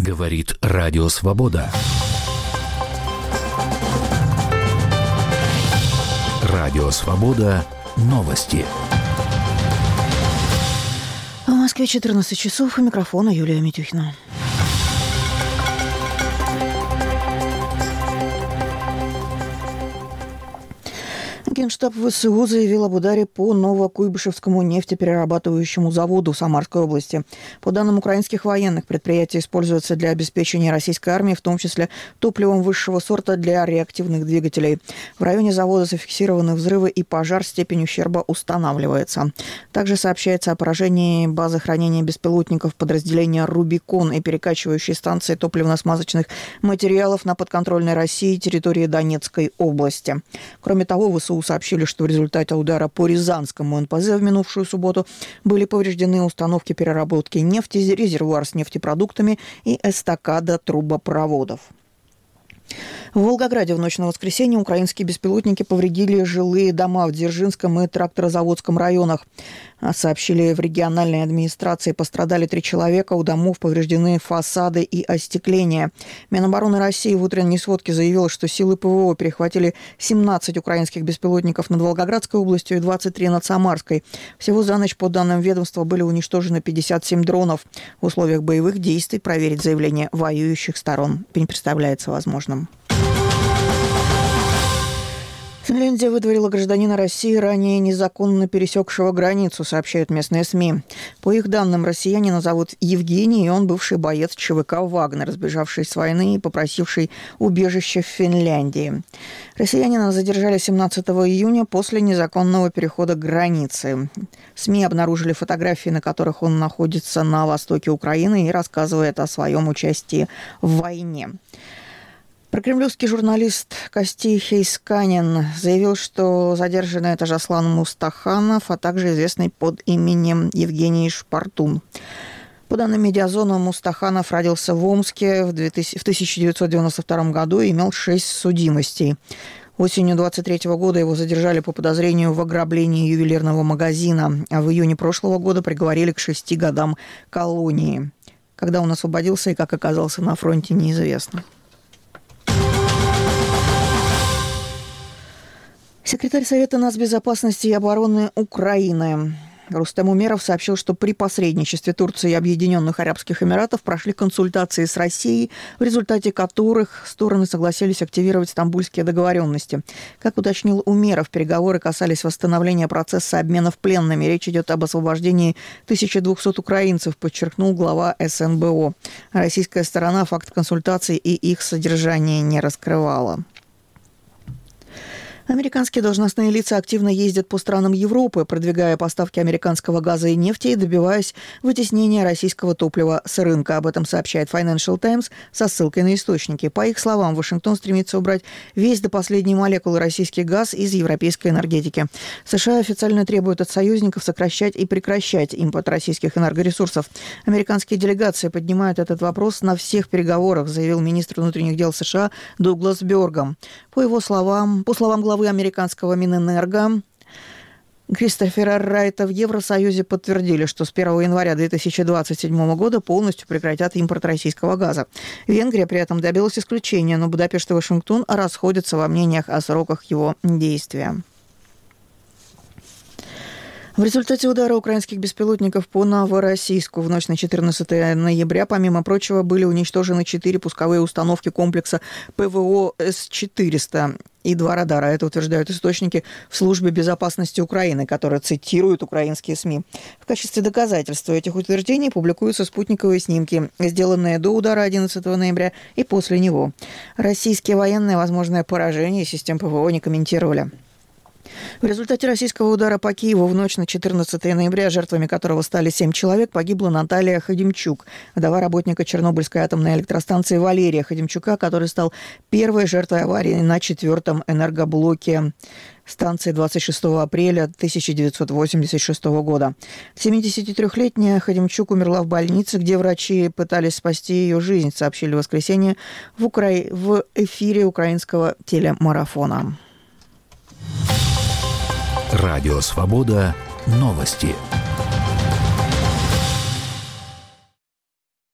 Говорит Радио Свобода. Радио Свобода. Новости. В Москве 14 часов. У микрофона Юлия Митюхина. Генштаб ВСУ заявил об ударе по Новокуйбышевскому нефтеперерабатывающему заводу в Самарской области. По данным украинских военных, предприятие используется для обеспечения российской армии, в том числе топливом высшего сорта для реактивных двигателей. В районе завода зафиксированы взрывы и пожар, степень ущерба устанавливается. Также сообщается о поражении базы хранения беспилотников подразделения «Рубикон» и перекачивающей станции топливно-смазочных материалов на подконтрольной России территории Донецкой области. Кроме того, ВСУ сообщили, что в результате удара по Рязанскому НПЗ в минувшую субботу были повреждены установки переработки нефти, резервуар с нефтепродуктами и эстакада трубопроводов. В Волгограде в ночь на воскресенье украинские беспилотники повредили жилые дома в Дзержинском и Тракторозаводском районах. Сообщили в региональной администрации. Пострадали 3 человека. У домов повреждены фасады и остекление. Минобороны России в утренней сводке заявила, что силы ПВО перехватили 17 украинских беспилотников над Волгоградской областью и 23 над Самарской. Всего за ночь, по данным ведомства, были уничтожены 57 дронов. В условиях боевых действий проверить заявления воюющих сторон не представляется возможным. Финляндия выдворила гражданина России, ранее незаконно пересекшего границу, сообщают местные СМИ. По их данным, россиянина зовут Евгений, и он бывший боец ЧВК «Вагнер», сбежавший с войны и попросивший убежище в Финляндии. Россиянина задержали 17 июня после незаконного перехода границы. СМИ обнаружили фотографии, на которых он находится на востоке Украины и рассказывает о своем участии в войне. Прокремлевский журналист Костей Хейсканин заявил, что задержанный – это Жаслан Мустаханов, а также известный под именем Евгений Шпартун. По данным «Медиазона», Мустаханов родился в Омске в 1992 году и имел 6 судимостей. Осенью 23 года его задержали по подозрению в ограблении ювелирного магазина, а в июне прошлого года приговорили к 6 годам колонии. Когда он освободился и как оказался на фронте, неизвестно. Секретарь Совета нацбезопасности и обороны Украины Рустем Умеров сообщил, что при посредничестве Турции и Объединенных Арабских Эмиратов прошли консультации с Россией, в результате которых стороны согласились активировать стамбульские договоренности. Как уточнил Умеров, переговоры касались восстановления процесса обменов пленными. Речь идет об освобождении 1200 украинцев, подчеркнул глава СНБО. Российская сторона факт консультаций и их содержание не раскрывала. Американские должностные лица активно ездят по странам Европы, продвигая поставки американского газа и нефти и добиваясь вытеснения российского топлива с рынка. Об этом сообщает Financial Times со ссылкой на источники. По их словам, Вашингтон стремится убрать весь до последней молекулы российский газ из европейской энергетики. США официально требуют от союзников сокращать и прекращать импорт российских энергоресурсов. Американские делегации поднимают этот вопрос на всех переговорах, заявил министр внутренних дел США Дуглас Бёргам. По словам главы американского Минэнерго Кристофера Райта, в Евросоюзе подтвердили, что с 1 января 2027 года полностью прекратят импорт российского газа. Венгрия при этом добилась исключения, но Будапешт и Вашингтон расходятся во мнениях о сроках его действия. В результате удара украинских беспилотников по Новороссийску в ночь на 14 ноября, помимо прочего, были уничтожены 4 пусковые установки комплекса ПВО С-400 и 2 радара. Это утверждают источники в Службе безопасности Украины, которые цитируют украинские СМИ. В качестве доказательства этих утверждений публикуются спутниковые снимки, сделанные до удара 11 ноября и после него. Российские военные возможное поражение систем ПВО не комментировали. В результате российского удара по Киеву в ночь на 14 ноября, жертвами которого стали 7 человек, погибла Наталья Ходимчук, вдова работника Чернобыльской атомной электростанции Валерия Ходимчука, который стал первой жертвой аварии на 4-м энергоблоке станции 26 апреля 1986 года. 73-летняя Ходимчук умерла в больнице, где врачи пытались спасти ее жизнь, сообщили в воскресенье в эфире украинского телемарафона. Радио Свобода. Новости.